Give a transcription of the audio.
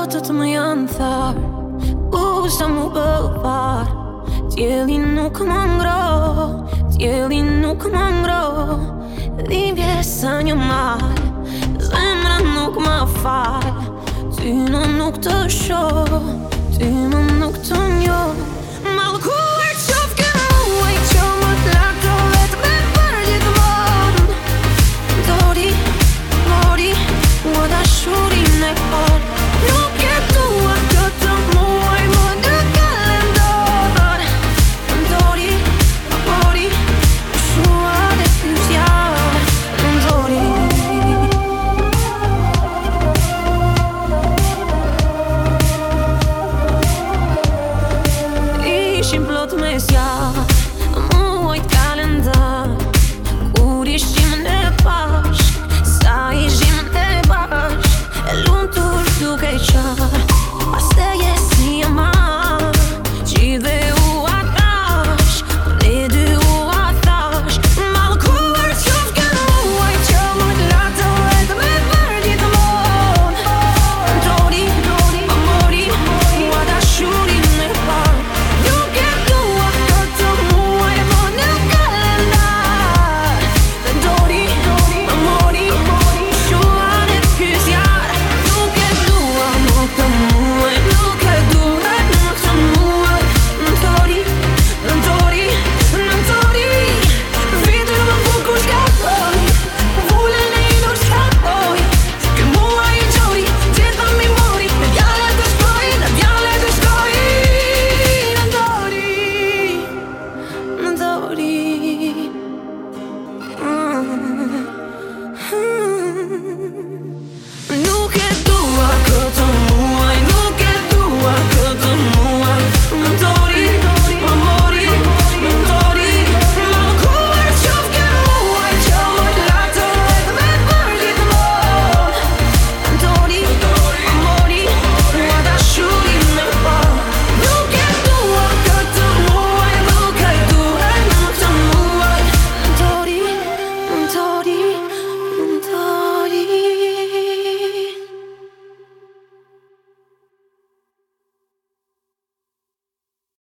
të më janë tharë, sa mu bëvar. Tjeli nuk më ngro, tjeli nuk më ngro. Dhimbje sa një mal, zemra nuk më fal. Ty më nuk të shoh, ty më nuk të njoh.